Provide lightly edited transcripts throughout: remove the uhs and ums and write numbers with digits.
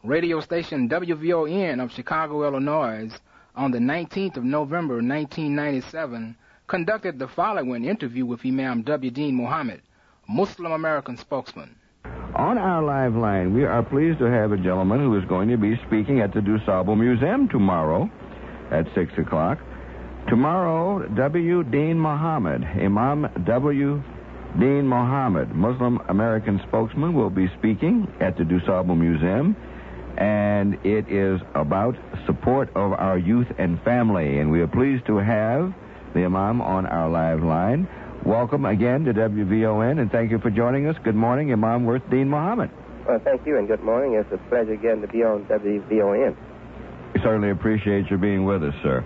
radio station WVON of Chicago, Illinois, on the 19th of November, 1997, conducted the following interview with Imam W. Deen Muhammad, Muslim American spokesman. On our live line, we are pleased to have a gentleman who is going to be speaking at the DuSable Museum tomorrow at 6 o'clock. Tomorrow, W. Deen Muhammad, Imam W. Deen Muhammad, Muslim American spokesman, will be speaking at the DuSable Museum, and it is about support of our youth and family, and we are pleased to have the Imam on our live line. Welcome again to WVON, and thank you for joining us. Good morning, Imam Worth Deen Muhammad. Well, thank you, and good morning. It's a pleasure again to be on WVON. We certainly appreciate you being with us, sir.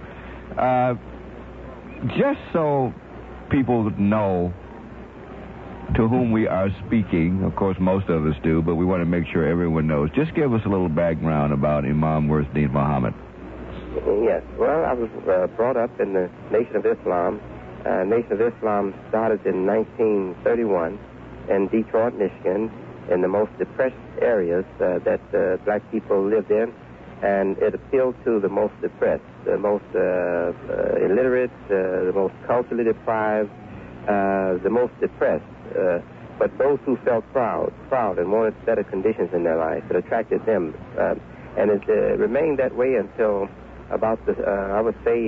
Just so people know to whom we are speaking, of course most of us do, but we want to make sure everyone knows. Just give us a little background about Imam Worth Deen Muhammad. Yes, well, I was brought up in the Nation of Islam. Nation of Islam started in 1931 in Detroit, Michigan, in the most depressed areas that black people lived in, and it appealed to the most depressed, the most illiterate, the most culturally deprived, the most depressed, but those who felt proud and wanted better conditions in their life. It attracted them, and it remained that way until about, I would say,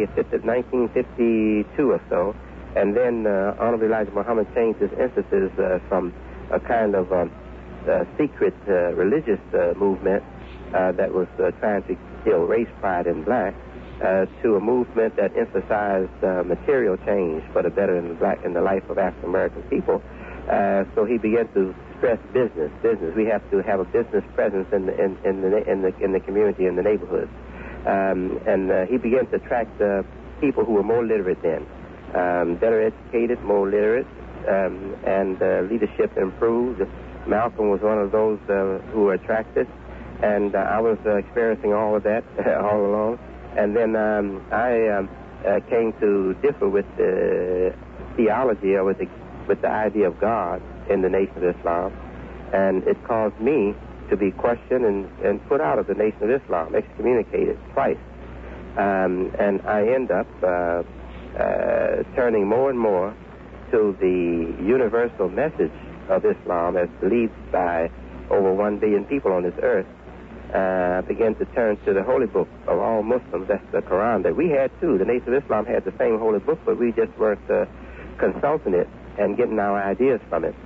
1952 or so, and then Honorable Elijah Muhammad changed his emphasis from a kind of secret religious movement that was trying to kill race pride in black to a movement that emphasized material change for the better in the life of African American people. So he began to stress business. We have to have a business presence in the community, in the neighborhood. And he began to attract people who were more literate then, better educated, more literate, and leadership improved. Malcolm was one of those who were attracted, and I was experiencing all of that all along. And then I came to differ with the theology or with the idea of God in the Nation of Islam, and it caused me to be questioned and put out of the Nation of Islam, excommunicated twice. And I end up turning more and more to the universal message of Islam as believed by over 1 billion people on this earth. I began to turn to the holy book of all Muslims, that's the Quran, that we had too. The Nation of Islam had the same holy book, but we just weren't consulting it and getting our ideas from it.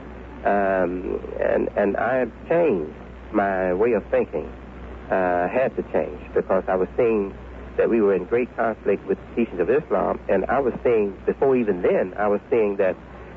And I have changed my way of thinking, had to change, because I was seeing that we were in great conflict with the teachings of Islam, and I was seeing, before even then, I was seeing that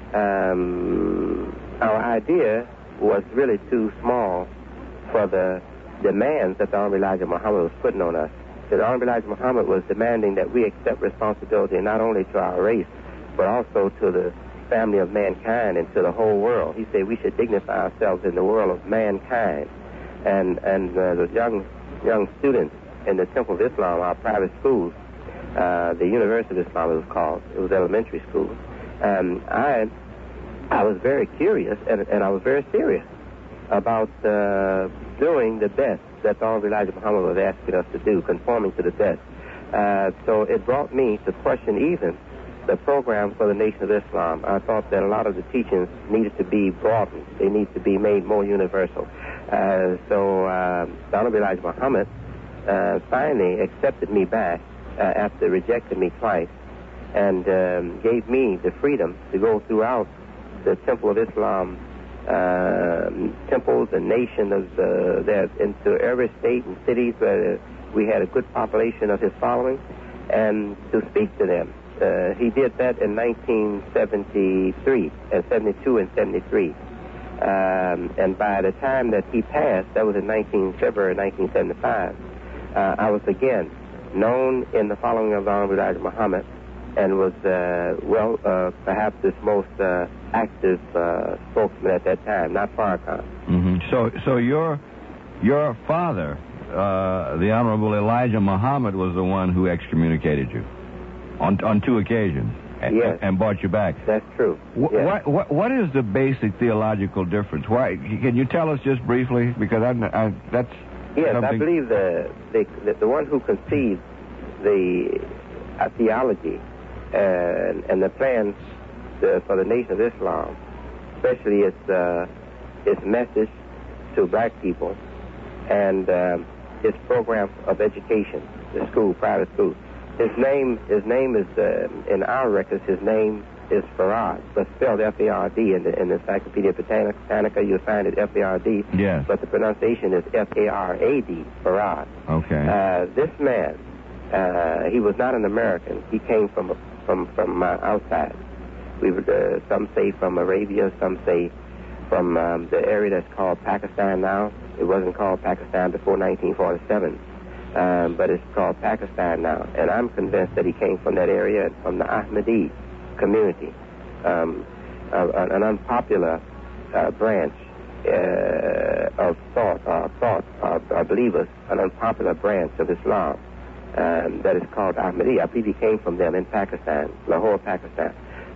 our idea was really too small for the demands that the Honorable Elijah Muhammad was putting on us. So the Honorable Elijah Muhammad was demanding that we accept responsibility not only to our race, but also to the family of mankind and to the whole world. He said we should dignify ourselves in the world of mankind. And the young students in the Temple of Islam, our private schools, the University of Islam it was called. It was elementary school. I was very curious and I was very serious about doing the best that the Honorable Elijah Muhammad was asking us to do, conforming to the best. So it brought me to question even the program for the Nation of Islam. I thought that a lot of the teachings needed to be broadened. They need to be made more universal. So the Honorable Elijah Muhammad finally accepted me back after rejecting me twice, and gave me the freedom to go throughout the Temple of Islam temples and nations there into every state and cities where we had a good population of his following, and to speak to them. He did that in 1973, 72 and 73. And by the time that he passed, that was in February 1975, I was again known in the following of the Honorable Elijah Muhammad, and was, perhaps his most active spokesman at that time, not Farrakhan. Mm-hmm. So your father, the Honorable Elijah Muhammad, was the one who excommunicated you on 2 occasions. Yes. And brought you back. That's true. Yes. What is the basic theological difference? Why? Can you tell us just briefly? Because Yes, something? I believe the one who conceived the theology and the plans for the Nation of Islam, especially its message to black people and its program of education, the school, private school. His name is in our records. His name is Farad, but spelled F-A-R-D. In the Encyclopedia Britannica, you'll find it F-A-R-D. Yes. But the pronunciation is F-A-R-A-D, Farad. Okay. This man, he was not an American. He came from outside. Some say from Arabia, some say from the area that's called Pakistan now. It wasn't called Pakistan before 1947. But it's called Pakistan now. And I'm convinced that he came from that area, from the Ahmadi community, an unpopular branch of thought, or believers, an unpopular branch of Islam that is called Ahmadi. I believe he came from them in Pakistan, Lahore, Pakistan.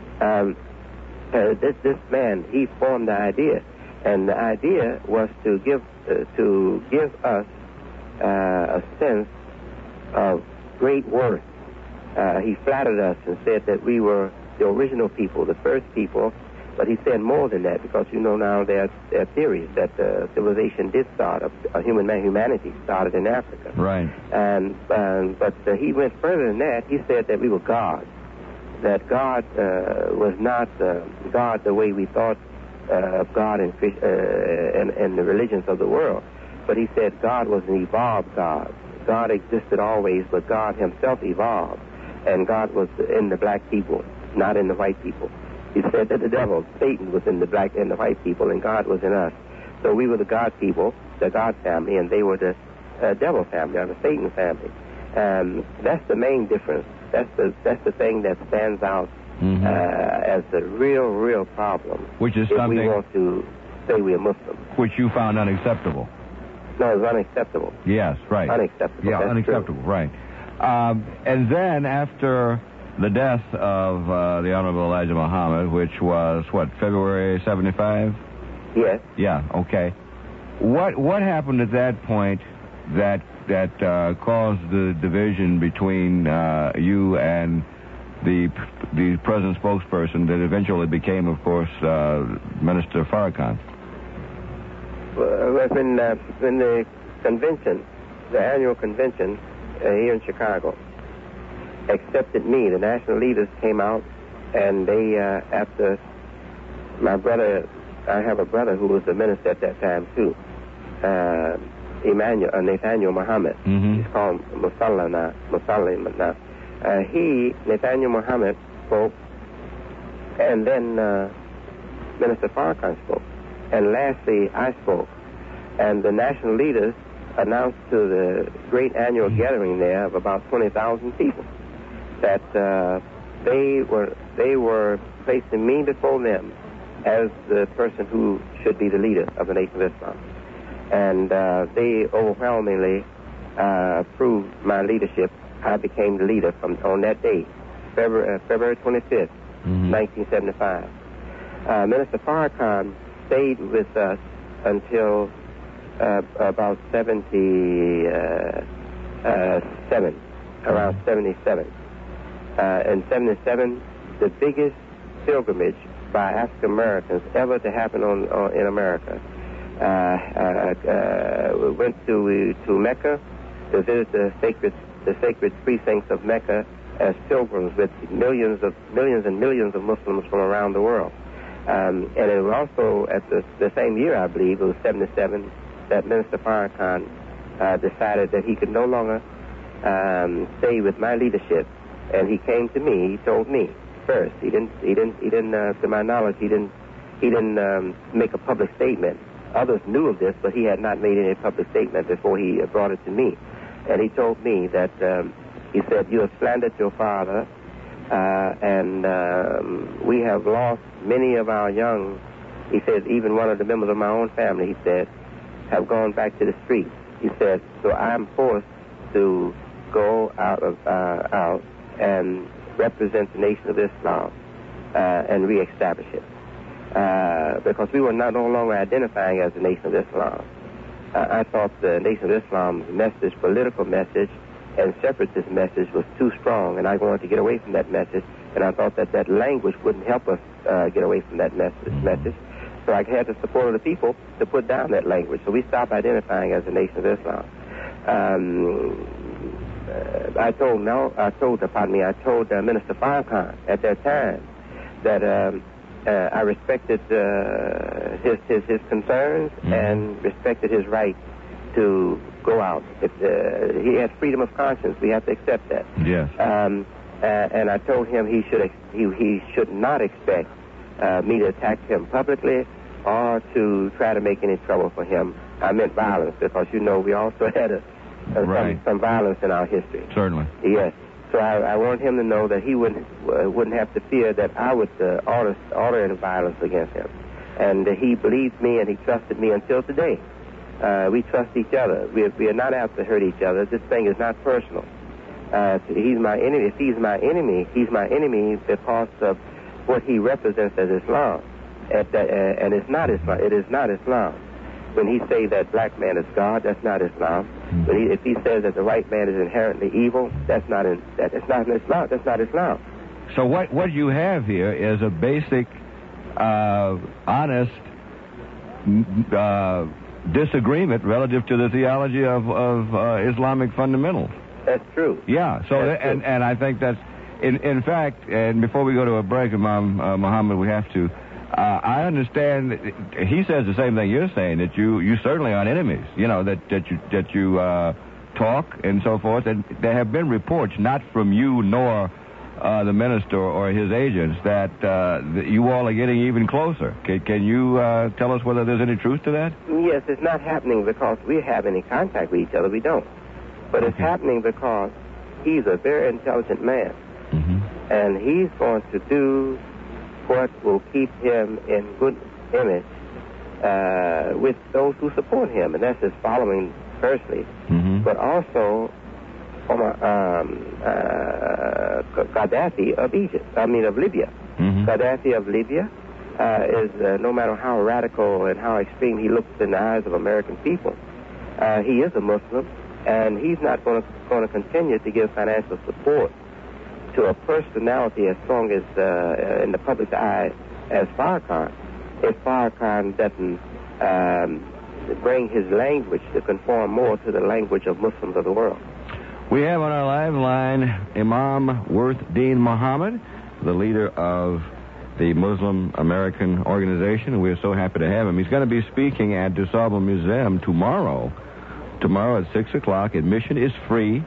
This man, he formed the idea, and the idea was to give us a sense of great worth. He flattered us and said that we were the original people, the first people, but he said more than that, because now there are theories that civilization did start, humanity started in Africa. Right. But he went further than that. He said that we were God, that God was not God the way we thought of God in the religions of the world. But he said God was an evolved God. God existed always, but God himself evolved. And God was in the black people, not in the white people. He said that the devil, Satan, was in the black and the white people, and God was in us. So we were the God people, the God family, and they were the devil family, or the Satan family. That's the main difference. That's the thing that stands out as the real problem. Which is if something we want to say we're Muslims. Which you found unacceptable. No, it's unacceptable. Yes, right. Unacceptable. Yeah, that's unacceptable, true. right. And then after the death of the Honorable Elijah Muhammad, which was, February 75? Yes. Yeah, okay. What happened at that point that caused the division between you and the present spokesperson that eventually became, of course, Minister Farrakhan? When the convention, the annual convention here in Chicago, accepted me, the national leaders came out, and they, after my brother, I have a brother who was the minister at that time too, Nathaniel Muhammad. He's called Musalla now. Nathaniel Muhammad spoke, and then Minister Farrakhan spoke. And lastly, I spoke. And the national leaders announced to the great annual gathering there of about 20,000 people that they were placing me before them as the person who should be the leader of the Nation of Islam. And they overwhelmingly approved my leadership. I became the leader on that day, February 25th, 1975. Minister Farrakhan stayed with us until about around 77. In 77, the biggest pilgrimage by African Americans ever to happen in America. We went to Mecca to visit the sacred precincts of Mecca as pilgrims with millions and millions of Muslims from around the world. And it was also at the same year, I believe, it was 77, that Minister Farrakhan decided that he could no longer stay with my leadership, and he came to me. He told me first. He didn't. To my knowledge, he didn't make a public statement. Others knew of this, but he had not made any public statement before he brought it to me. And he told me that he said, "You have slandered your father." And we have lost many of our young. He said, even one of the members of my own family, he said, have gone back to the streets. He said, so I'm forced to go out and represent the Nation of Islam and reestablish it. Because we were no longer identifying as the Nation of Islam. I thought the Nation of Islam's message, political message, and separatist message was too strong, and I wanted to get away from that message, and I thought that that language wouldn't help us get away from that message. So I had the support of the people to put down that language. So we stopped identifying as the Nation of Islam. I told Minister Farrakhan at that time that I respected his concerns and respected his right to go out. If he had freedom of conscience, we have to accept that. Yes. And I told him he should not expect me to attack him publicly or to try to make any trouble for him. I meant violence, because we also had some violence in our history. Certainly. Yes. So I wanted him to know that he wouldn't have to fear that I would order any violence against him. And he believed me and he trusted me until today. We trust each other. We are not out to hurt each other. This thing is not personal. He's my enemy. If he's my enemy because of what he represents as Islam. And it's not Islam. It is not Islam. When he say that black man is God, that's not Islam. If he says that the white man is inherently evil, that's not Islam. That's not Islam. So what you have here is a basic, honest disagreement relative to the theology of Islamic fundamentals. That's true. Yeah. So and I think that's in fact. And before we go to a break, Imam Muhammad, we have to. I understand. He says the same thing you're saying, that you certainly aren't enemies. That you talk and so forth. And there have been reports, not from you nor the minister or his agents, that you all are getting even closer. Can you tell us whether there's any truth to that? Yes, it's not happening because we have any contact with each other. We don't. But it's happening because he's a very intelligent man. Mm-hmm. And he's going to do what will keep him in good image with those who support him. And that's his following, firstly. Mm-hmm. But also Gaddafi of Libya. Mm-hmm. Gaddafi of Libya is, no matter how radical and how extreme he looks in the eyes of American people, he is a Muslim, and he's not going to continue to give financial support to a personality as strong as in the public eye as Farrakhan, if Farrakhan doesn't bring his language to conform more to the language of Muslims of the world. We have on our live line Imam Worth Deen Muhammad, the leader of the Muslim American Organization, and we're so happy to have him. He's going to be speaking at DuSable Museum tomorrow at 6 o'clock. Admission is free.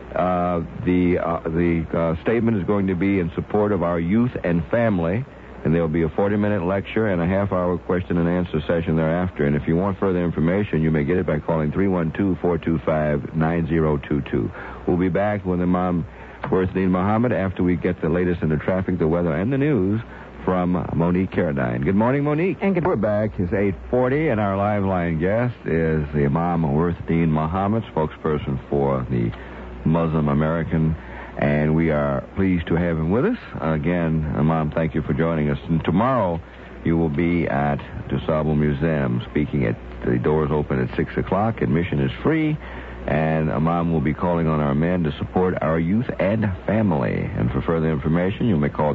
The statement is going to be in support of our youth and family, and there will be a 40-minute lecture and a half-hour question-and-answer session thereafter. And if you want further information, you may get it by calling 312-425-9022. We'll be back with Imam Worth Deen Muhammad after we get the latest in the traffic, the weather, and the news from Monique Carradine. Good morning, Monique. And we're back. It's 8:40, and our live line guest is the Imam Worth Deen Muhammad, spokesperson for the Muslim American, and we are pleased to have him with us. Again, Imam, thank you for joining us. And tomorrow you will be at DuSable Museum speaking at the doors open at 6 o'clock. Admission is free, and Imam will be calling on our men to support our youth and family. And for further information, you may call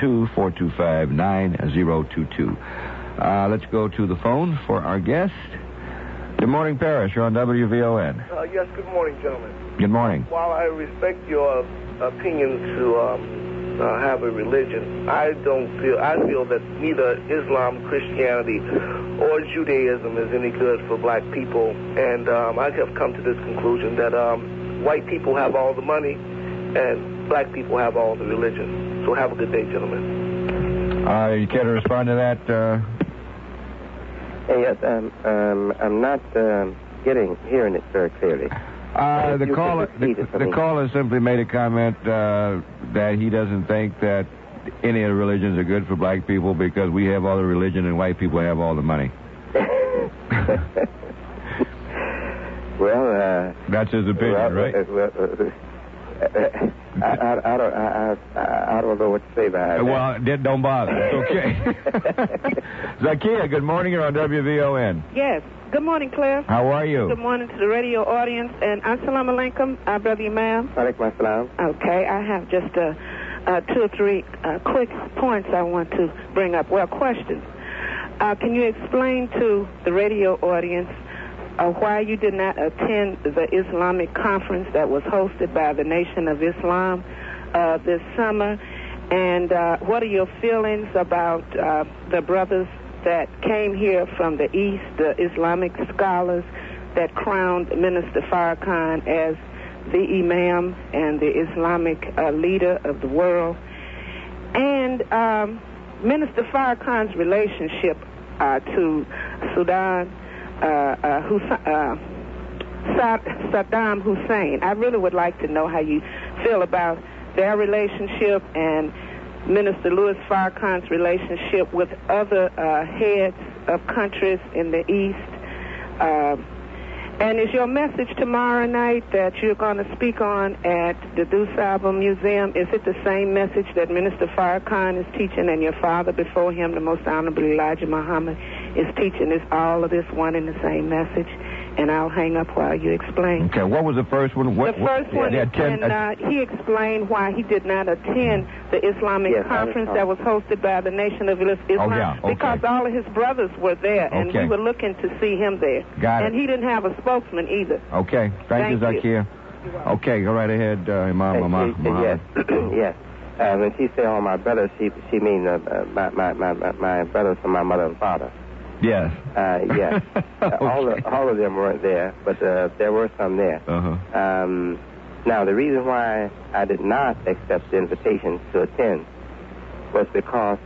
312-425-9022. Let's go to the phone for our guest. Good morning, Parrish. You're on WVON. Yes, good morning, gentlemen. Good morning. While I respect your opinion to have a religion, I feel that neither Islam, Christianity, or Judaism is any good for black people. And I have come to this conclusion that white people have all the money and black people have all the religion. So have a good day, gentlemen. You care to respond to that? Yes, I'm not hearing it very clearly. The caller simply made a comment that he doesn't think that any of the religions are good for black people because we have all the religion and white people have all the money. Well, that's his opinion, right? I don't know what to say about it. Well, don't bother. It's okay. Zakia, good morning. You're on WVON. Yes. Good morning, Cliff. How are you? Good morning to the radio audience. And assalamu alaikum, Brother Imam. Alaikum assalam. Okay, I have just 2 or 3 quick points I want to bring up. Well, questions. Can you explain to the radio audience why you did not attend the Islamic conference that was hosted by the Nation of Islam this summer? And what are your feelings about the brothers that came here from the East, the Islamic scholars that crowned Minister Farrakhan as the Imam and the Islamic leader of the world? And Minister Farrakhan's relationship to Saddam Hussein. I really would like to know how you feel about their relationship and Minister Louis Farrakhan's relationship with other heads of countries in the East. And is your message tomorrow night that you're going to speak on at the Dusaba Museum, is it the same message that Minister Farrakhan is teaching and your father before him, the Most Honorable Elijah Muhammad, is teaching? Is all of this one and the same message? And I'll hang up while you explain. Okay, what was the first one? The first one is when he explained why he did not attend the Islamic conference that was hosted by the Nation of Islam, because all of his brothers were there, and we were looking to see him there. Got it. And he didn't have a spokesman either. Okay, thank you, Zakir. Okay, go right ahead, Imam Muhammad. Yes, yes. When she said all my brothers, she means my brothers from my mother and father. Yes. Yes. Okay. All of them weren't there, but there were some there. Uh-huh. Now, the reason why I did not accept the invitation to attend was because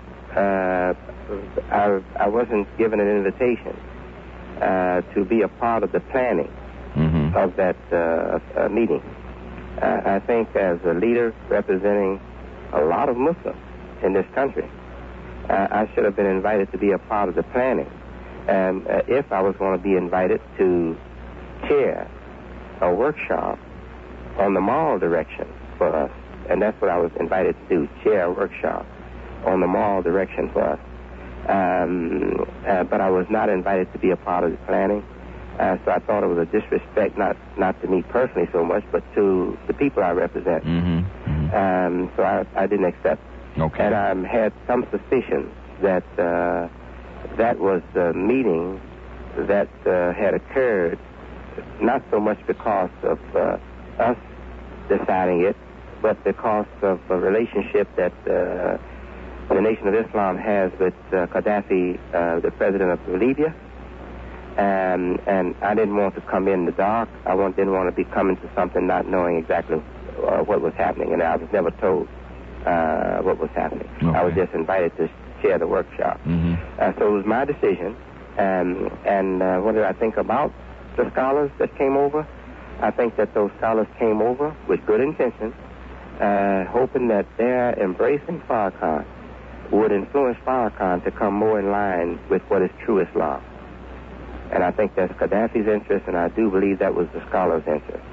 I wasn't given an invitation to be a part of the planning of that meeting. I think as a leader representing a lot of Muslims in this country, I should have been invited to be a part of the planning. If I was going to be invited to chair a workshop on the moral direction for us, and that's what I was invited to do, chair a workshop on the moral direction for us. But I was not invited to be a part of the planning, so I thought it was a disrespect, not to me personally so much, but to the people I represent. So I didn't accept. Okay. And I had some suspicion that that was the meeting that had occurred, not so much because of us deciding it, but because of a relationship that the Nation of Islam has with Gaddafi, the president of Libya. And I didn't want to come in the dark. I didn't want to be coming to something not knowing exactly what was happening, and I was never told what was happening. Okay. I was just invited to chair the workshop. So it was my decision. And what did I think about the scholars that came over? I think that those scholars came over with good intentions, hoping that their embracing Farrakhan would influence Farrakhan to come more in line with what is true Islam. And I think that's Gaddafi's interest, and I do believe that was the scholars' interest.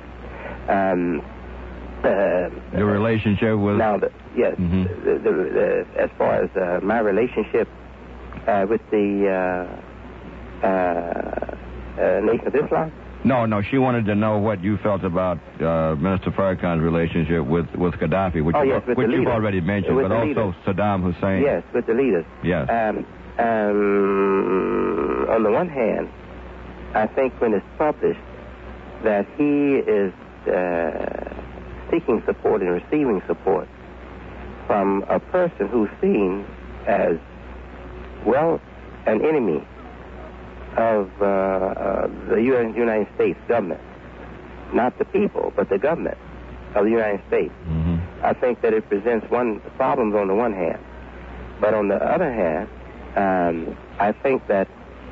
The relationship with... Now, yes, as far as my relationship with the Nation of Islam? No, she wanted to know what you felt about Minister Farrakhan's relationship with Gaddafi, which you've already mentioned, but also Saddam Hussein. Yes, with the leaders. Yes. On the one hand, I think when it's published that he is seeking support and receiving support from a person who's seen as, well, an enemy of the United States government, not the people, but the government of the United States. I think that it presents problems on the one hand, but on the other hand, I think that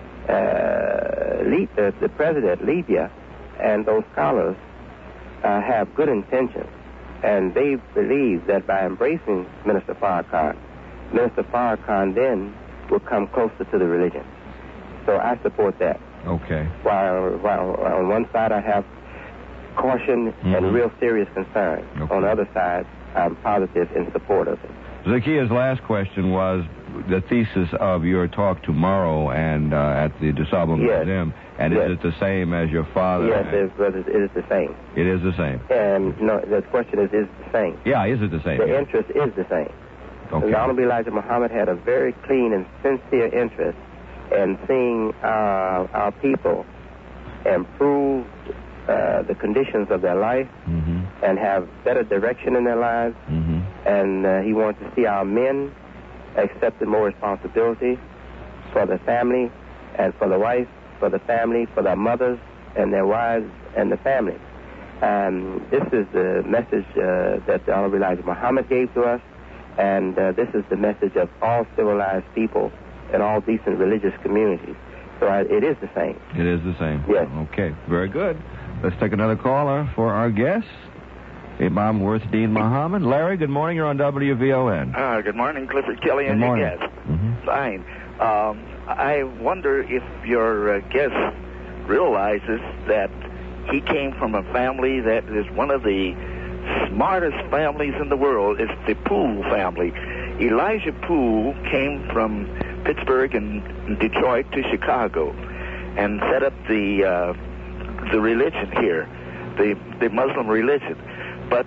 the president of Libya and those scholars have good intentions, and they believe that by embracing Minister Farrakhan then will come closer to the religion. So I support that. Okay. While on one side I have caution and real serious concern. Okay. On the other side, I'm positive in support of it. Zakia's last question was the thesis of your talk tomorrow and at the DeSable Museum. And Yes. is it the same as your father? Yes, it is the same. It is the same. And no, the question is it the same? Yeah, is it the same? The Yeah. interest is the same. Okay. The Honorable Elijah Muhammad had a very clean and sincere interest in seeing our people improve the conditions of their life Mm-hmm. and have better direction in their lives. Mm-hmm. And he wanted to see our men accepting more responsibility for the family and for the wife, for the family, for their mothers and their wives and the family. This is the message that the Honorable Elijah Muhammad gave to us, and this is the message of all civilized people and all decent religious communities. So it is the same. It is the same. Yes. Okay, very good. Let's take another caller for our guest, Imam Worth-Deen Muhammad. Larry, good morning. You're on WVON. Good morning, Clifford Kelly and Good your morning. guest. Mm-hmm. Fine. I wonder if your guest realizes that he came from a family that is one of the smartest families in the world. It's the Poole family. Elijah Poole came from Pittsburgh and Detroit to Chicago and set up the religion here, the Muslim religion. But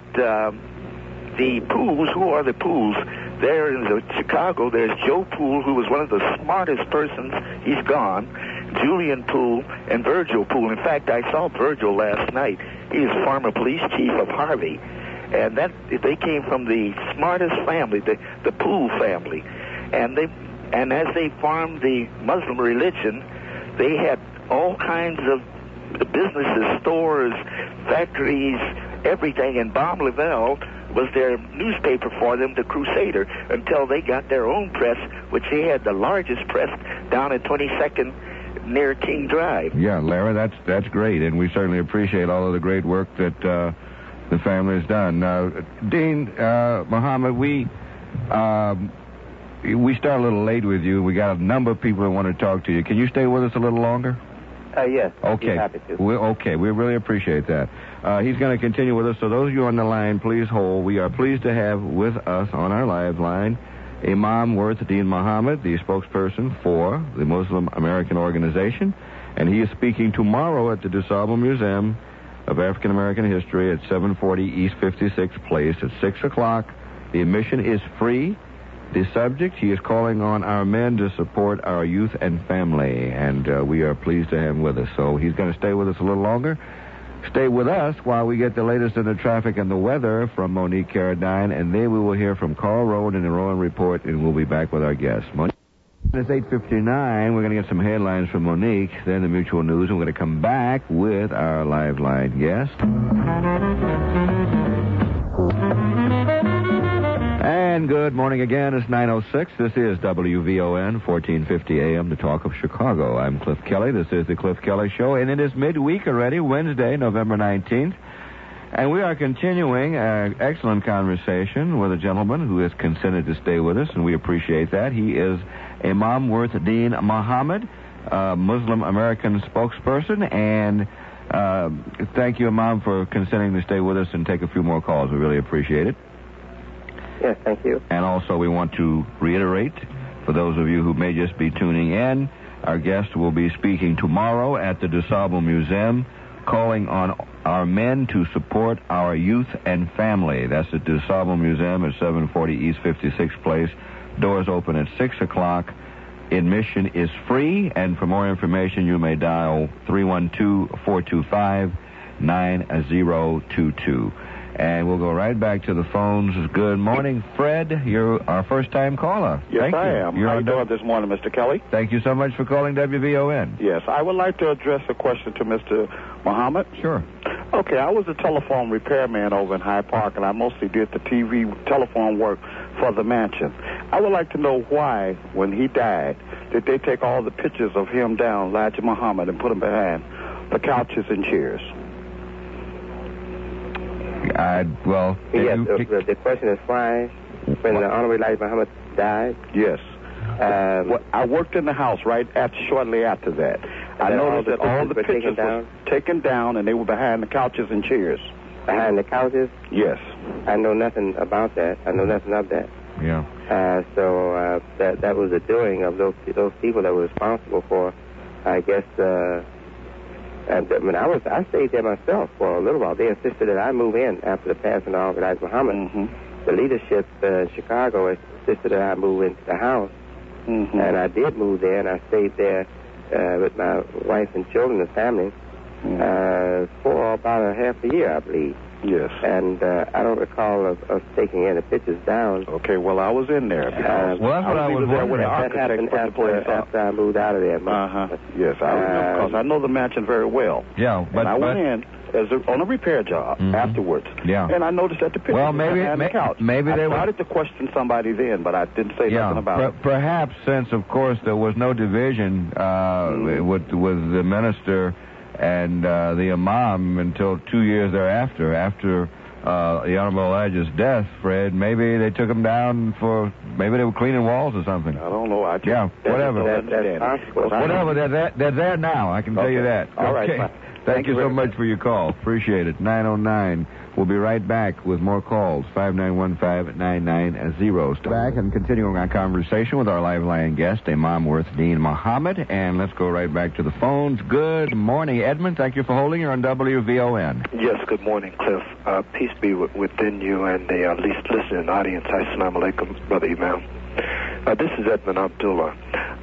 the Pools, who are the Pools? There in Chicago, there's Joe Poole, who was one of the smartest persons. He's gone. Julian Poole and Virgil Poole. In fact, I saw Virgil last night. He is former police chief of Harvey. And they came from the smartest family, the Poole family. And as they formed the Muslim religion, they had all kinds of businesses, stores, factories, everything. And Bob Lavelle was their newspaper for them, the Crusader, until they got their own press, which they had the largest press down at 22nd near King Drive. Yeah, Larry, that's great, and we certainly appreciate all of the great work that the family has done. Dean Muhammad, we start a little late with you. We got a number of people that want to talk to you. Can you stay with us a little longer? Yes. Okay. I'd be happy to. We really appreciate that. He's going to continue with us. So those of you on the line, please hold. We are pleased to have with us on our live line Imam Worth-Deen Muhammad, the spokesperson for the Muslim American Organization, and he is speaking tomorrow at the DuSable Museum of African American History at 740 East 56th Place at 6 o'clock. The admission is free. The subject, he is calling on our men to support our youth and family, and we are pleased to have him with us. So he's going to stay with us a little longer. Stay with us while we get the latest in the traffic and the weather from Monique Carradine, and then we will hear from Carl Rowan in the Rowan Report, and we'll be back with our guests. Monique. It's 8:59. We're going to get some headlines from Monique, then the Mutual News, and we're going to come back with our live line guest. And good morning again. It's 9:06. This is WVON 1450 AM, the talk of Chicago. I'm Cliff Kelly. This is the Cliff Kelly Show, and it is midweek already, Wednesday, November 19th. And we are continuing an excellent conversation with a gentleman who has consented to stay with us, and we appreciate that. He is Imam Worth-Deen Muhammad, Muslim American spokesperson, and thank you, Imam, for consenting to stay with us and take a few more calls. We really appreciate it. Yes, thank you. And also we want to reiterate, for those of you who may just be tuning in, our guest will be speaking tomorrow at the DuSable Museum, calling on our men to support our youth and family. That's at DuSable Museum at 740 East 56th Place. Doors open at 6 o'clock. Admission is free, and for more information, you may dial 312-425-9022. And we'll go right back to the phones. Good morning, Fred. You're our first-time caller. Yes, Thank I you. am. You're How on you doing this morning, Mr. Kelly? Thank you so much for calling WVON. Yes, I would like to address a question to Mr. Muhammad. Sure. Okay, I was a telephone repairman over in Hyde Park, and I mostly did the TV telephone work for the mansion. I would like to know why, when he died, did they take all the pictures of him down, Elijah Muhammad, and put them behind the couches and chairs? Yes, the question is why, when the Honorable Elijah Muhammad died? Yes. Well, I worked in the house shortly after that. I noticed that all the pictures were taken down, and they were behind the couches and chairs. Behind the couches? Yes. I know nothing about that. I know nothing of that. Yeah. So that was the doing of those people that were responsible for, I guess, And when I stayed there myself for a little while. They insisted that I move in after the passing of Elijah Muhammad. Mm-hmm. The leadership in Chicago insisted that I move into the house. Mm-hmm. And I did move there, and I stayed there with my wife and children and family for about a half a year, I believe. Yes. And I don't recall of taking any pictures down. Okay, well, I was in there. Because well, that's what I was wondering. That happened after I moved out of there. Yes, I remember, because I know the mansion very well. Yeah, but I went in on a repair job afterwards. Yeah. And I noticed that the pictures well, maybe, on the couch. Maybe they started to question somebody then, but I didn't say nothing about it. Perhaps since, of course, there was no division with the minister and the imam until 2 years thereafter, after the Honorable Elijah's death, Fred, maybe they took him down maybe they were cleaning walls or something. I don't know. Whatever. Whatever, they're there now, I can tell you that. All right, okay. Thank you so much for your call. Appreciate it. 909. We'll be right back with more calls. 5915-99-0. Back and continuing our conversation with our live line guest, Imam Worth Dean Muhammad. And let's go right back to the phones. Good morning, Edmund. Thank you for holding. You're on WVON. Yes, good morning, Cliff. Peace be within you and the listening audience. Assalamu alaikum, Brother Imam. This is Edmund Abdullah.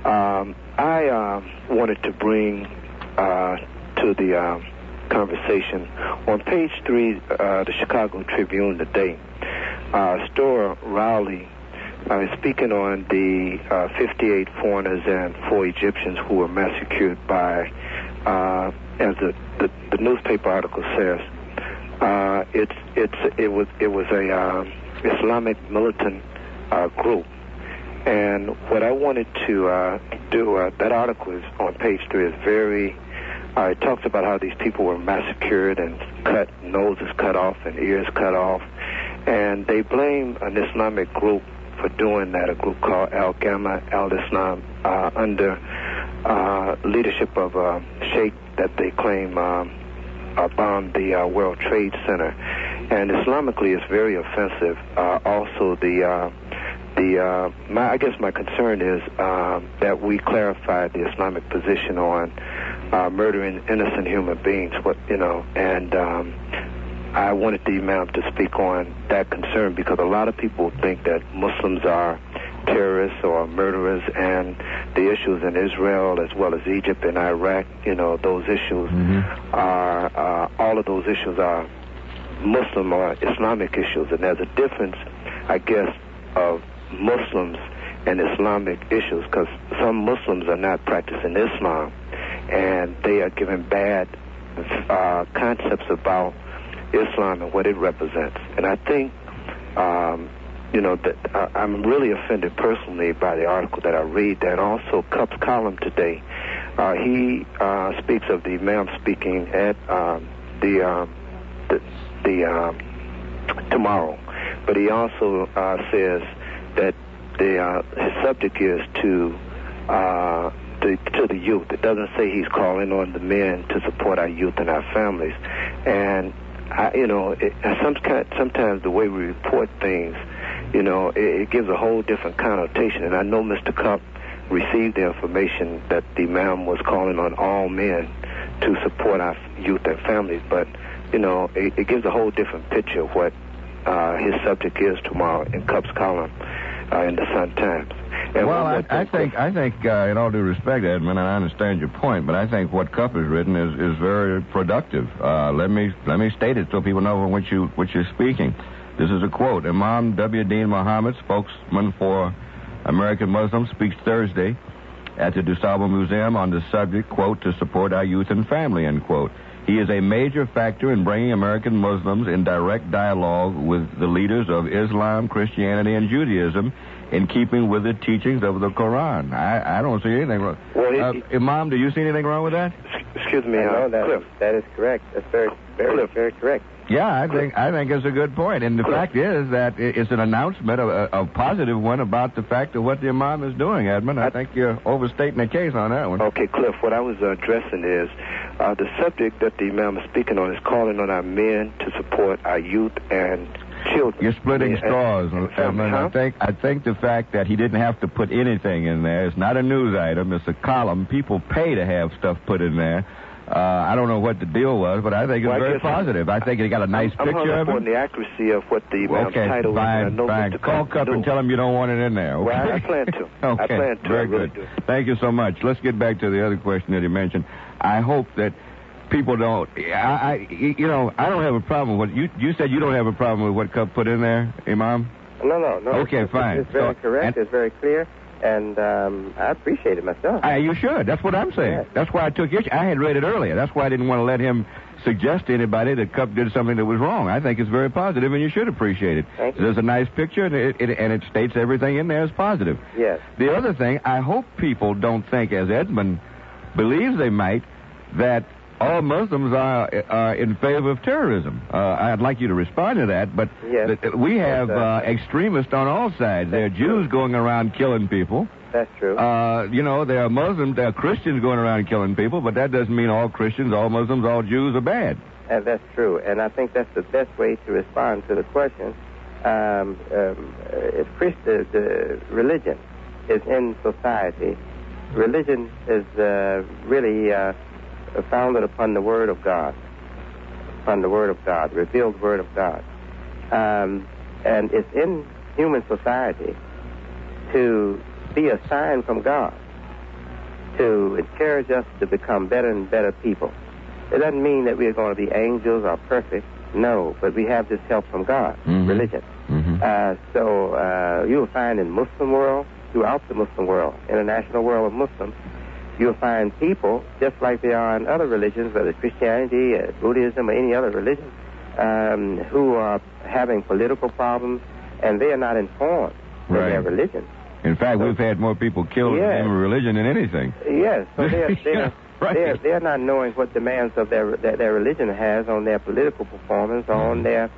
I wanted to bring to the conversation on page 3, the Chicago Tribune today. Stora Rowley is speaking on the 58 foreigners and 4 Egyptians who were massacred by, as the newspaper article says, it was a Islamic militant group. And what I wanted to do, that article is on page 3 is very. It talks about how these people were massacred and noses cut off and ears cut off. And they blame an Islamic group for doing that, a group called Al-Gamma Al-Islam, under leadership of a sheikh that they claim bombed the World Trade Center. And Islamically, it's very offensive. Also, I guess my concern is that we clarified the Islamic position on murdering innocent human beings. And I wanted the Imam to speak on that concern because a lot of people think that Muslims are terrorists or murderers, and the issues in Israel as well as Egypt and Iraq, those issues are all of those issues are Muslim or Islamic issues, and there's a difference, I guess, of Muslims and Islamic issues, because some Muslims are not practicing Islam and they are given bad concepts about Islam and what it represents. And I think that I'm really offended personally by the article that I read, that also Cup's column today, he speaks of the Imam speaking at tomorrow, but he also says that his subject is to the youth. It doesn't say he's calling on the men to support our youth and our families. And sometimes the way we report things, it gives a whole different connotation. And I know Mr. Cup received the information that the Imam was calling on all men to support our youth and families, but it gives a whole different picture of what his subject is tomorrow in Cup's column in the Sun-Times. I think, in all due respect, Edmund, and I understand your point, but I think what Cup has written is very productive. Let me state it so people know from which you're speaking. This is a quote. Imam W. Dean Muhammad, spokesman for American Muslims, speaks Thursday at the DuSable Museum on the subject, quote, to support our youth and family, end quote. He is a major factor in bringing American Muslims in direct dialogue with the leaders of Islam, Christianity, and Judaism in keeping with the teachings of the Quran. I don't see anything wrong. Well, Imam, do you see anything wrong with that? Excuse me, Cliff. That is correct. That's very, very, very correct. Yeah, I think it's a good point. And the fact is that it's an announcement, a positive one, about the fact of what the Imam is doing, Edmund. I think you're overstating the case on that one. Okay, Cliff, what I was addressing is the subject that the Imam is speaking on is calling on our men to support our youth and children. You're splitting straws, Edmund. I think the fact that he didn't have to put anything in there, it's not a news item, it's a column. People pay to have stuff put in there. I don't know what the deal was, but I think it's very positive. I think it got a nice picture of it. I'm the accuracy of what the title is. Fine. Call Cup and tell him you don't want it in there. Okay? Well, I plan to. Okay. I plan to. Very good. Thank you so much. Let's get back to the other question that you mentioned. I hope that people don't. I don't have a problem with what you said. You don't have a problem with what Cup put in there, Imam? No. Okay, fine. It's very correct. It's very clear. And I appreciate it myself. You should. That's what I'm saying. Yes. That's why I took issue. I had read it earlier. That's why I didn't want to let him suggest to anybody that Cup did something that was wrong. I think it's very positive, and you should appreciate it. Thank you. There's a nice picture, and it states everything in there is positive. Yes. The other thing, I hope people don't think, as Edmund believes they might, that all Muslims are in favor of terrorism. I'd like you to respond to that, but yes. We have extremists on all sides. There are Jews going around killing people. That's true. There are Muslims, there are Christians going around killing people, but that doesn't mean all Christians, all Muslims, all Jews are bad. And that's true, and I think that's the best way to respond to the question. If the religion is in society, religion is really founded upon the Word of God, revealed Word of God. And it's in human society to be a sign from God, to encourage us to become better and better people. It doesn't mean that we're going to be angels or perfect, no, but we have this help from God, religion. So you'll find in Muslim world, throughout the Muslim world, international world of Muslims, you'll find people, just like they are in other religions, whether it's Christianity, Buddhism, or any other religion, who are having political problems, and they are not informed of their religion. In fact, we've had more people killed in the name of religion than anything. Yes, so they're not knowing what demands of their religion has on their political performance, on their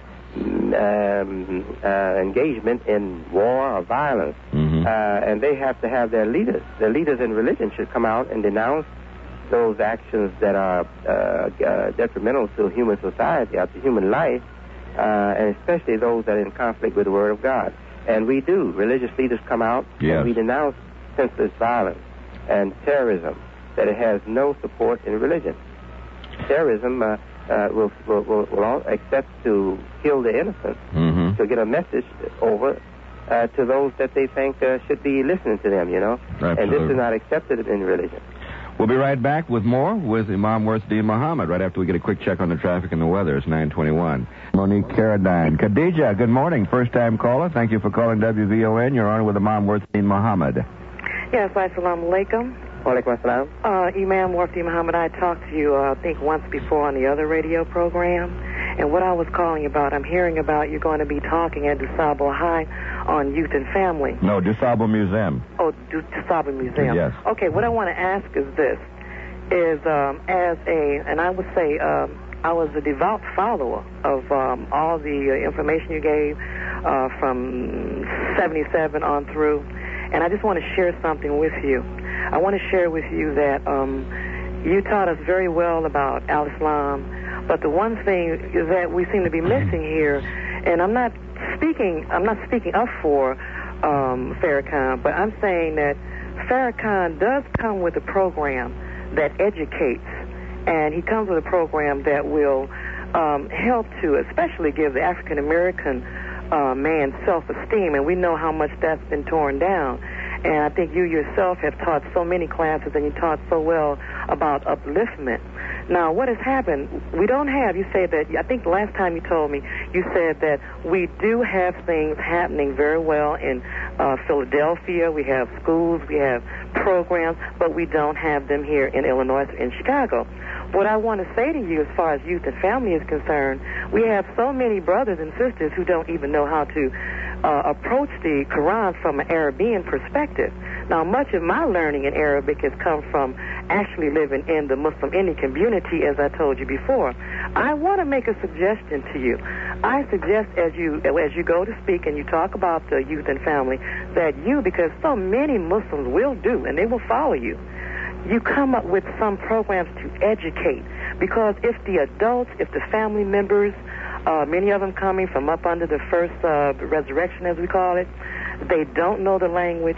engagement in war or violence. And they have to have their leaders. The leaders in religion should come out and denounce those actions that are detrimental to human society, or to human life, and especially those that are in conflict with the Word of God. And we do. Religious leaders come out and we denounce senseless violence and terrorism, that it has no support in religion. Terrorism will accept to kill the innocent, to get a message over to those that they think should be listening to them, Absolutely. And this is not accepted in religion. We'll be right back with more with Imam Worthdeen Muhammad right after we get a quick check on the traffic and the weather. It's 9:21. Monique Carradine. Khadija, good morning. First-time caller. Thank you for calling WVON. You're on with Imam Worthdeen Muhammad. Yes, assalamu alaikum. Walaikum assalam. Imam Worthdeen Muhammad, I talked to you, I think, once before on the other radio program. And what I was calling about, I'm hearing about you're going to be talking at DuSable High on youth and family. No, DuSable Museum. Oh, DuSable Museum. Yes. Okay, what I want to ask is this, and I would say I was a devout follower of all the information you gave from 77 on through, and I just want to share something with you. I want to share with you that you taught us very well about Al-Islam, but the one thing that we seem to be missing here, and I'm not speaking up for Farrakhan, but I'm saying that Farrakhan does come with a program that educates, and he comes with a program that will help to especially give the African American man self-esteem, and we know how much that's been torn down. And I think you yourself have taught so many classes, and you taught so well about upliftment. Now, what has happened, we don't have, you say that, I think the last time you told me, you said that we do have things happening very well in Philadelphia. We have schools, we have programs, but we don't have them here in Illinois, in Chicago. What I want to say to you as far as youth and family is concerned, we have so many brothers and sisters who don't even know how to approach the Quran from an Arabian perspective. Now, much of my learning in Arabic has come from actually living in the Muslim Indian community, as I told you before. I want to make a suggestion to you. I suggest as you go to speak and you talk about the youth and family, that you, because so many Muslims will do, and they will follow you, you come up with some programs to educate. Because if the adults, if the family members, many of them coming from up under the first resurrection, as we call it, they don't know the language.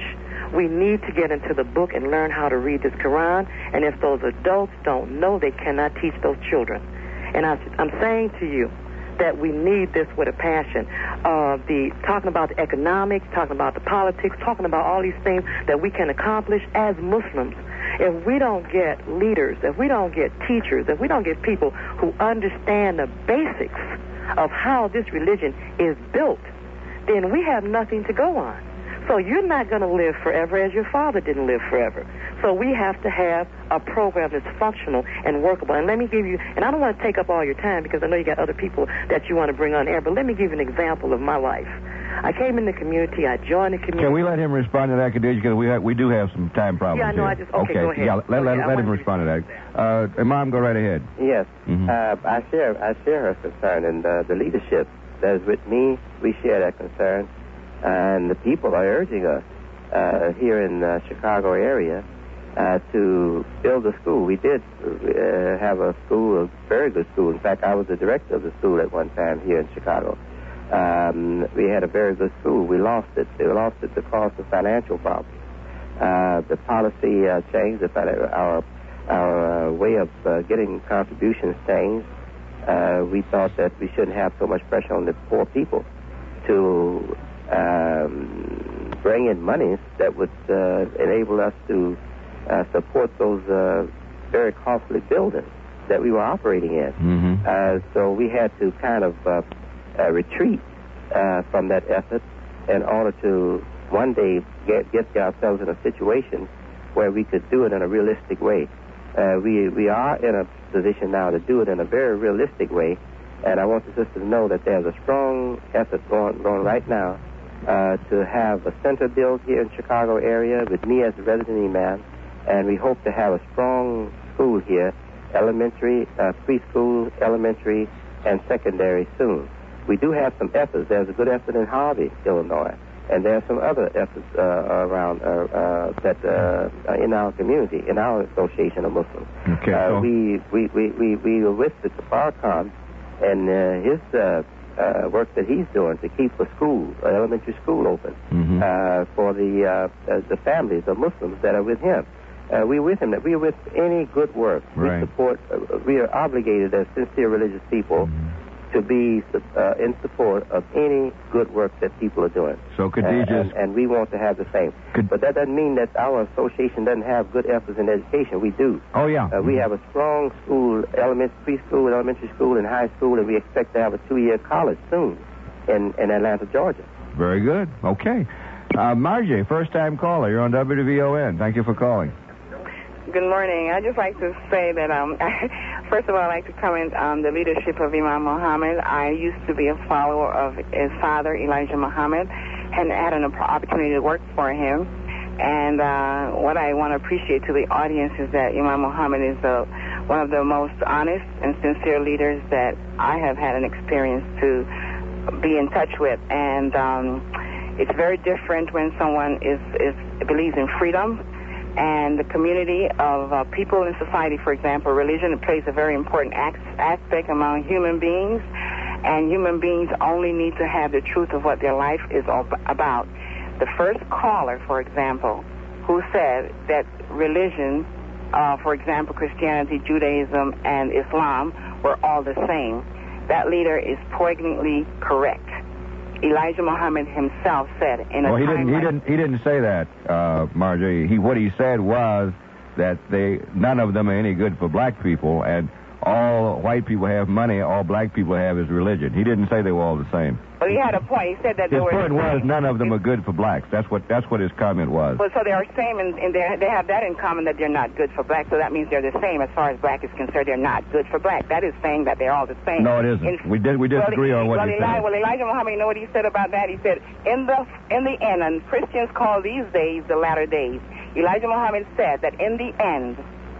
We need to get into the book and learn how to read this Quran. And if those adults don't know, they cannot teach those children. And I'm saying to you that we need this with a passion. Talking about the economics, talking about the politics, talking about all these things that we can accomplish as Muslims. If we don't get leaders, if we don't get teachers, if we don't get people who understand the basics of how this religion is built, then we have nothing to go on. So you're not going to live forever as your father didn't live forever. So we have to have a program that's functional and workable. And let me give you, and I don't want to take up all your time because I know you got other people that you want to bring on air, but let me give you an example of my life. I came in the community. I joined the community. Can we let him respond to that, Khadijah? Because we do have some time problems. Yeah, I know. Here. Okay, go ahead. Yeah, let him respond to that. Imam, go right ahead. Yes. I share her concern, and the leadership that is with me, we share that concern. And the people are urging us here in the Chicago area to build a school. We did have a school, a very good school. In fact, I was the director of the school at one time here in Chicago. We had a very good school. We lost it. We lost it because of financial problems. The policy changed. Our way of getting contributions changed. We thought that we shouldn't have so much pressure on the poor people to bring in monies that would enable us to support those very costly buildings that we were operating in. So we had to kind of retreat from that effort in order to one day get ourselves in a situation where we could do it in a realistic way. We are in a position now to do it in a very realistic way, and I want the sisters to know that there's a strong effort going right now to have a center built here in Chicago area with me as the resident imam, and we hope to have a strong school here, elementary, preschool, elementary, and secondary soon. We do have some efforts. There's a good effort in Harvey, Illinois, and there are some other efforts around that in our community, in our association of Muslims. Okay. We were with the Jafar Khan and his work that he's doing to keep a school, an elementary school open for the families of Muslims that are with him. We're with him. We're with any good work. Right. We support. We are obligated as sincere religious people to be in support of any good work that people are doing. So Khadijah, and we want to have the same. But that doesn't mean that our association doesn't have good efforts in education. We do. Oh, yeah. We have a strong school, preschool, elementary school, and high school, and we expect to have a 2-year college soon in Atlanta, Georgia. Very good. Okay. Margie, first-time caller. You're on WVON. Thank you for calling. Good morning. I'd just like to say that, first of all, I'd like to comment on the leadership of Imam Muhammad. I used to be a follower of his father, Elijah Muhammad, and had an opportunity to work for him. And what I want to appreciate to the audience is that Imam Muhammad is one of the most honest and sincere leaders that I have had an experience to be in touch with. And it's very different when someone believes in freedom. And the community of people in society, for example, religion plays a very important aspect among human beings, and human beings only need to have the truth of what their life is all about. The first caller, for example, who said that religion, for example, Christianity, Judaism, and Islam were all the same, that leader is poignantly correct. Elijah Muhammad himself said in a he didn't say that, Margie. What he said was that none of them are any good for black people, and all white people have money, all black people have is religion. He didn't say they were all the same. Well, he had a point. He said that his point was none of them are good for blacks. That's what his comment was. Well, so they are same, and they have that in common, that they're not good for blacks. So that means they're the same as far as black is concerned. They're not good for black. That is saying that they're all the same. No, it isn't. We disagree on what he said. Well, Elijah Muhammad, you know what he said about that? He said, in the end, and Christians call these days the latter days. Elijah Muhammad said that in the end,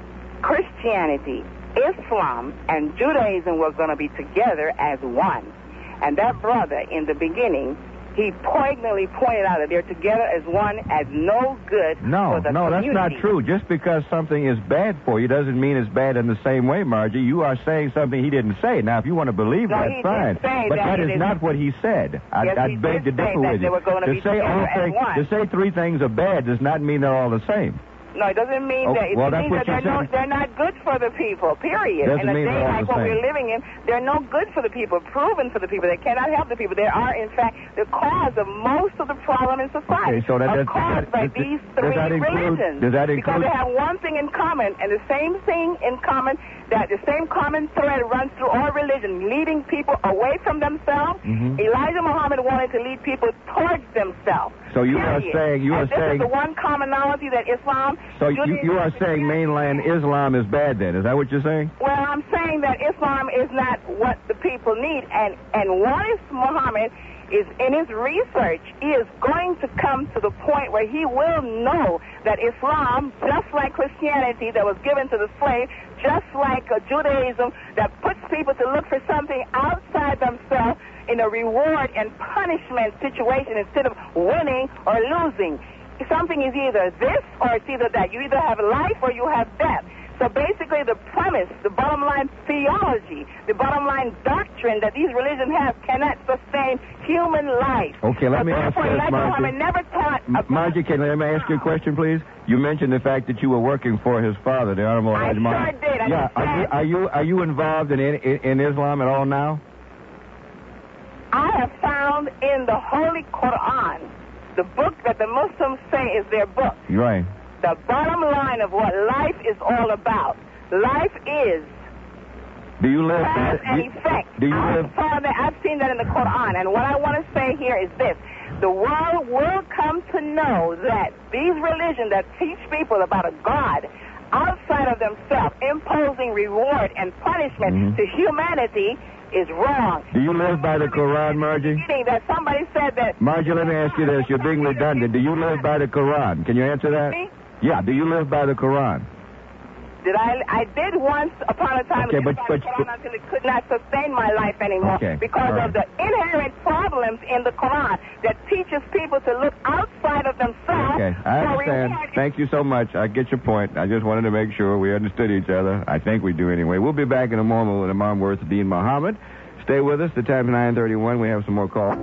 Christianity, Islam, and Judaism were going to be together as one. And that brother, in the beginning, he poignantly pointed out that they're together as one, as no good for the community. No, that's not true. Just because something is bad for you doesn't mean it's bad in the same way, Margie. You are saying something he didn't say. Now, if you want to believe that, fine. But that is not what he said. I beg to differ with you. To say three things are bad does not mean they're all the same. No, it doesn't mean that. It means that they're not good for the people, period. In a day like what we're living in, they're no good for the people, proven for the people. They cannot help the people. They are, in fact, the cause of most of the problem in society. Okay, so caused by these three religions. Does that include? Because they have one thing in common, and the same thing in common, that the same common thread runs through all religion, leading people away from themselves. Elijah Muhammad wanted to lead people towards themselves. So you are saying this is the one commonality that Islam. So you are saying mainland Islam is bad then? Is that what you're saying? Well, I'm saying that Islam is not what the people need, and once Muhammad is in his research, he is going to come to the point where he will know that Islam, just like Christianity that was given to the slave, just like Judaism that puts people to look for something outside themselves in a reward and punishment situation instead of winning or losing. Something is either this or it's either that. You either have life or you have death. So basically the premise, the bottom line theology, the bottom line doctrine that these religions have cannot sustain human life. Okay, let me ask you this, Margie. Never taught Margie, let me ask you a question, please? You mentioned the fact that you were working for his father, the Honorable Elijah Muhammad. I sure did. Are you involved in Islam at all now? I have found in the Holy Quran, the book that the Muslims say is their book. Right. The bottom line of what life is all about. Life is cause and effect. I've seen that in the Quran, and what I want to say here is this. The world will come to know that these religions that teach people about a God outside of themselves, imposing reward and punishment to humanity, is wrong. Do you live by the Quran, Margie? That somebody said that. Margie, let me ask you this. You're being redundant. Do you live by the Quran? Can you answer that? Me? Yeah. Do you live by the Quran? Did I did once upon a time, but until it could not sustain my life anymore because of the inherent problems in the Quran that teaches people to look outside of themselves. Okay, I understand. Thank you so much. I get your point. I just wanted to make sure we understood each other. I think we do anyway. We'll be back in a moment with Imam Worth Dean Muhammad. Stay with us. The time's 9:31. We have some more calls.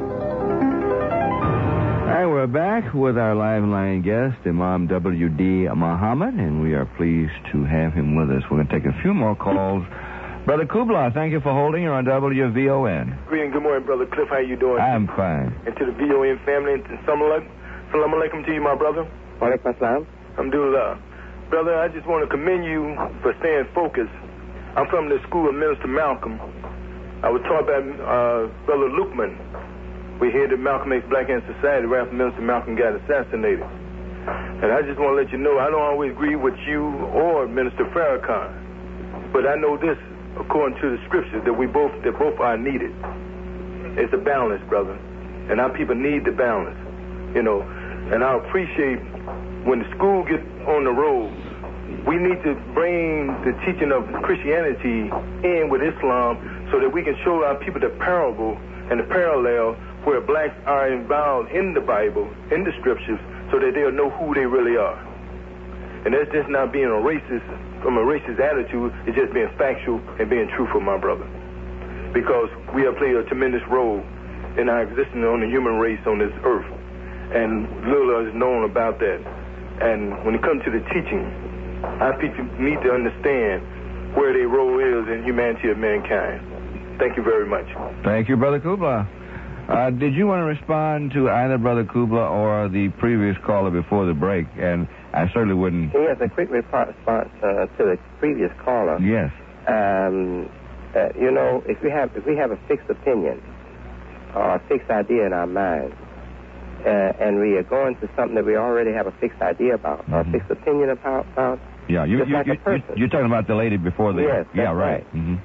All right, we're back with our live line guest, Imam W.D. Muhammad, and we are pleased to have him with us. We're going to take a few more calls. Brother Kubla, thank you for holding. You're on WVON. Greeting. Good morning, Brother Cliff. How you doing? I'm fine. And to the VON family, and salam alaikum to you, my brother. Wa alaikum assalam. Alhamdulillah. Brother, I just want to commend you for staying focused. I'm from the school of Minister Malcolm. I was taught by Brother Lukeman. We hear that Malcolm X Black Hand Society right after Minister Malcolm got assassinated. And I just want to let you know, I don't always agree with you or Minister Farrakhan. But I know this, according to the scriptures, that both are needed. It's a balance, brother. And our people need the balance. You know, and I appreciate when the school gets on the road, we need to bring the teaching of Christianity in with Islam so that we can show our people the parable and the parallel where blacks are involved in the Bible, in the scriptures, so that they'll know who they really are. And that's just not being a racist, from a racist attitude, it's just being factual and being truthful, my brother. Because we have played a tremendous role in our existence on the human race on this earth. And little is known about that. And when it comes to the teaching, our people need to understand where their role is in humanity of mankind. Thank you very much. Thank you, Brother Kubla. Did you want to respond to either Brother Kubla or the previous caller before the break? And I certainly wouldn't. Yes, a quick response to the previous caller. Yes. You know, if we have a fixed opinion or a fixed idea in our mind, and we are going to something that we already have a fixed idea about or a fixed opinion about. Yeah, you're talking about the lady before the. Yes, yeah, right.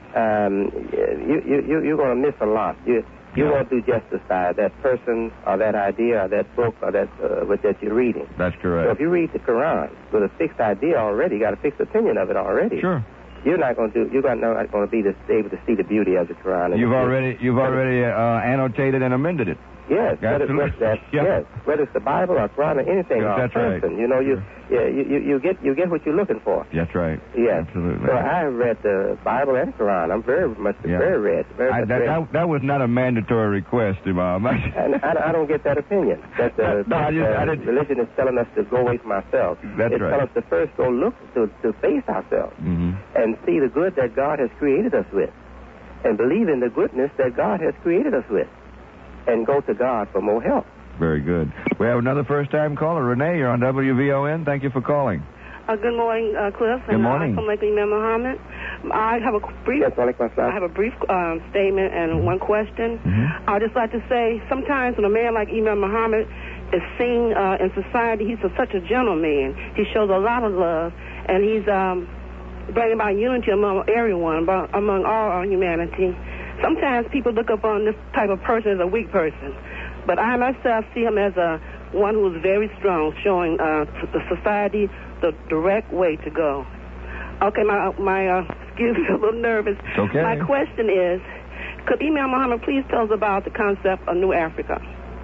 You're going to miss a lot. You won't do justice by that person or that idea or that book or that you're reading. That's correct. So if you read the Quran with a fixed idea already, you got a fixed opinion of it already. Sure. You're not going to not going to be able to see the beauty of the Quran. You've already annotated and amended it. Yes, yes. Whether it's the Bible or Quran or anything, or that's person, right. you know, you get what you're looking for. That's right. Yes, absolutely. So I read the Bible and Quran. I'm very read. That was not a mandatory request, Imam. And I don't get that opinion that religion is telling us to go away from ourselves. That's it's right. telling us to first go look to face ourselves and see the good that God has created us with, and believe in the goodness that God has created us with, and go to God for more help. Very good. We have another first-time caller. Renee, you're on WVON. Thank you for calling. Good morning, Cliff. Good morning. I'm Imam Muhammad. I have a brief statement and one question. I'd just like to say, sometimes when a man like Imam Muhammad is seen in society, he's such a gentleman. He shows a lot of love, and he's bringing about unity among everyone, among all humanity. Sometimes people look upon this type of person as a weak person, but I myself see him as one who is very strong, showing to the society the direct way to go. Okay, my excuse me, a little nervous. It's okay. My question is, could Imam Muhammad please tell us about the concept of New Africa?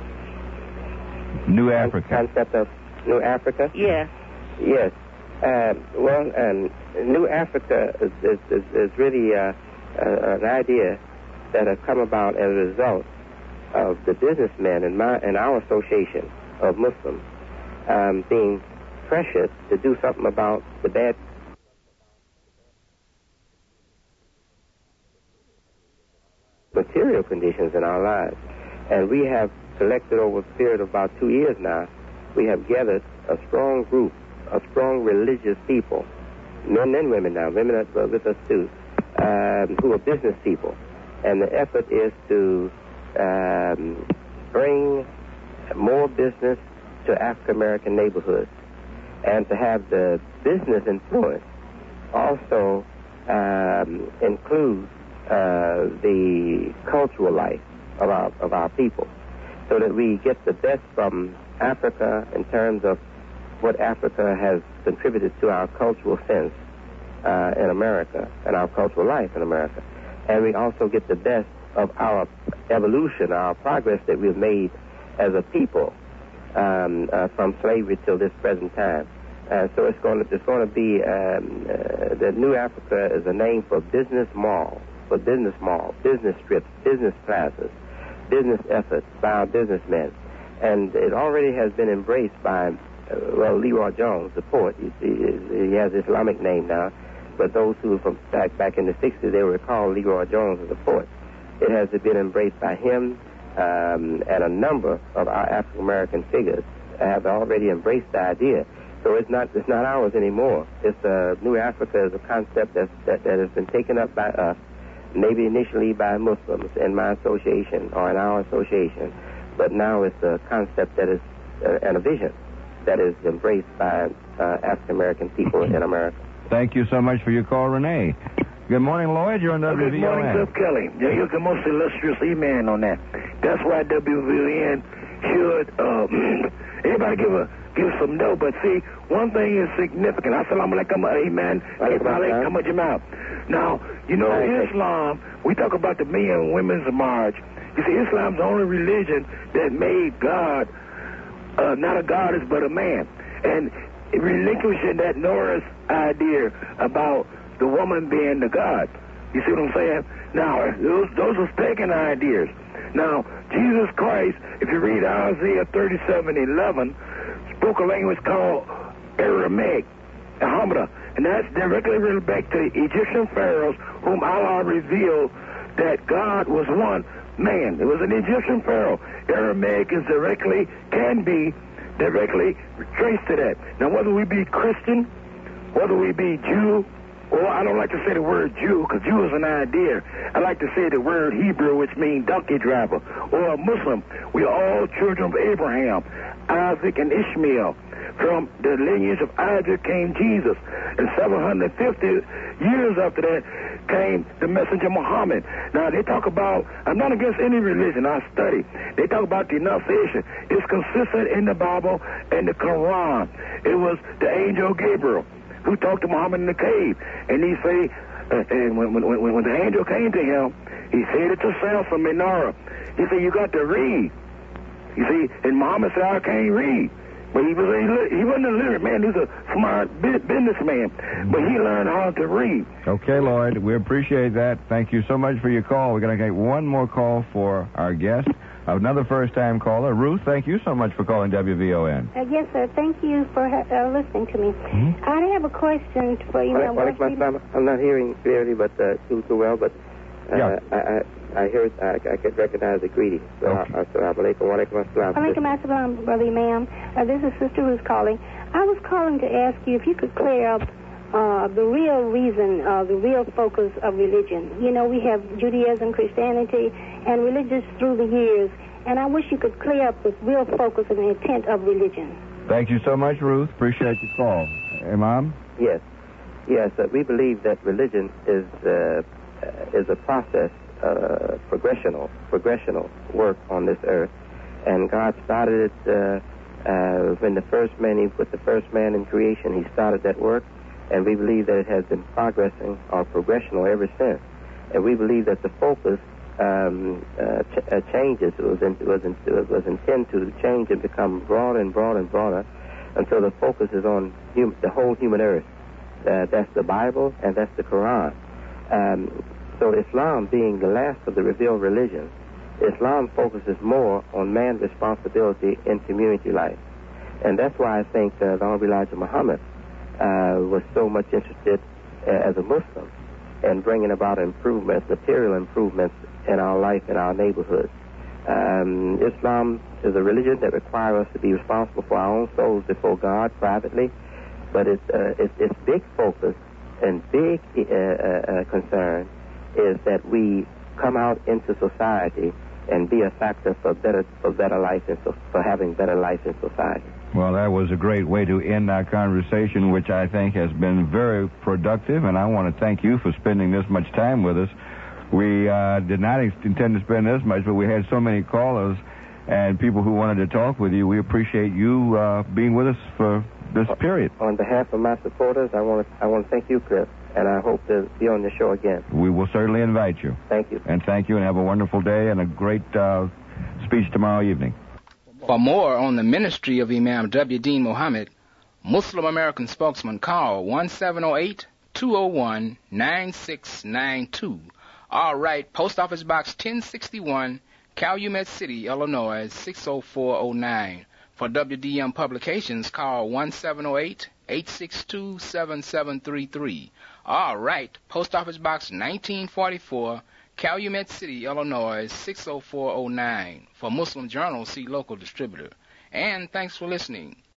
New Africa. Concept of New Africa? Yes. Yes. New Africa is really an idea that has come about as a result of the businessmen in our association of Muslims being pressured to do something about the bad material conditions in our lives. And we have collected over a period of about 2 years now, we have gathered a strong group of strong religious people, men and women now, women are with us too, who are business people. And the effort is to bring more business to African-American neighborhoods and to have the business influence also include the cultural life of our people, so that we get the best from Africa in terms of what Africa has contributed to our cultural sense in America and our cultural life in America. And we also get the best of our evolution, our progress that we've made as a people from slavery till this present time. So it's going to be the New Africa is a name for business mall, business strips, business plazas, business efforts by our businessmen, and it already has been embraced by Leroy Jones, the poet. He has an Islamic name now, but those who were from back in the 60s, they will recall Leroy Jones as a poet. It has been embraced by him, and a number of our African American figures have already embraced the idea. So it's not ours anymore. It's New Africa is a concept that has been taken up by us, maybe initially by Muslims in my association or in our association, but now it's a concept that is and a vision that is embraced by African American people in America. Thank you so much for your call, Renee. Good morning, Lloyd. You're on WVON. Good morning, Cliff Kelly. Yeah, you're the most illustrious E-man on that. That's why WVON should everybody give some no. But see, one thing is significant. Assalamu alaikum, amen. Now, you know, Islam, we talk about the men and women's march. You see, Islam's the only religion that made God not a goddess but a man. And relinquishing that Norris idea about the woman being the God. You see what I'm saying? Now, those are pagan ideas. Now, Jesus Christ, if you read Isaiah 37:11, spoke a language called Aramaic, Hamda, and that's directly related back to the Egyptian pharaohs whom Allah revealed that God was one man. It was an Egyptian pharaoh. Aramaic can be directly traced to that. Now, whether we be Christian, whether we be Jew, or I don't like to say the word Jew, because Jew is an idea. I like to say the word Hebrew, which means donkey driver, or a Muslim. We are all children of Abraham, Isaac, and Ishmael. From the lineage of Isaac came Jesus. And 750 years after that came the messenger Muhammad. Now, they talk about, I'm not against any religion, I study. They talk about the Annunciation. It's consistent in the Bible and the Quran. It was the angel Gabriel who talked to Muhammad in the cave. And he say, and when the angel came to him, he said it to Samson Menorah. He said, you got to read You see, and Muhammad said, I can't read. But he wasn't a literate man. He was a smart businessman. But he learned how to read. Okay, Lloyd, we appreciate that. Thank you so much for your call. We're going to get one more call for our guest, another first-time caller. Ruth, thank you so much for calling WVON. Yes, sir. Thank you for listening to me. Mm-hmm. I have a question for you. I'm not hearing clearly, but too well. But I heard. I could recognize the greeting. So, assalamu alaikum wa alaikum assalam. Alaikum assalam, brother Imam. This is Sister Ruth calling. I was calling to ask you if you could clear up the real reason, the real focus of religion. You know, we have Judaism, Christianity, and religions through the years, and I wish you could clear up the real focus and the intent of religion. Thank you so much, Ruth. Appreciate your call. Imam? Yes. We believe that religion is a process, progressional work on this earth, and God started it when the first man, he put the first man in creation. He started that work, and we believe that it has been progressing or progressional ever since. And we believe that the focus changes. It was intended to change and become broader and broader and broader until the focus is on the whole human earth. That's the Bible and that's the Quran. So Islam, being the last of the revealed religions, Islam focuses more on man's responsibility in community life. And that's why I think the Honorable Elijah Muhammad was so much interested as a Muslim in bringing about improvements, material improvements in our life, in our neighborhoods. Islam is a religion that requires us to be responsible for our own souls before God privately, but its big focus and big concern is that we come out into society and be a factor for better life and for having better life in society. Well, that was a great way to end our conversation, which I think has been very productive, and I want to thank you for spending this much time with us. We did not intend to spend this much, but we had so many callers and people who wanted to talk with you. We appreciate you being with us for this period. On behalf of my supporters, I want to thank you, Chris, and I hope to be on your show again. We will certainly invite you. Thank you. And thank you, and have a wonderful day and a great speech tomorrow evening. For more on the ministry of Imam W. Deen Muhammad, Muslim American spokesman, call 1708-201-9692. All right, Post Office Box 1061, Calumet City, Illinois, 60409. For WDM Publications, call 1708-862-7733. All right, Post Office Box 1944, Calumet City, Illinois, 60409. For Muslim Journal, see local distributor. And thanks for listening.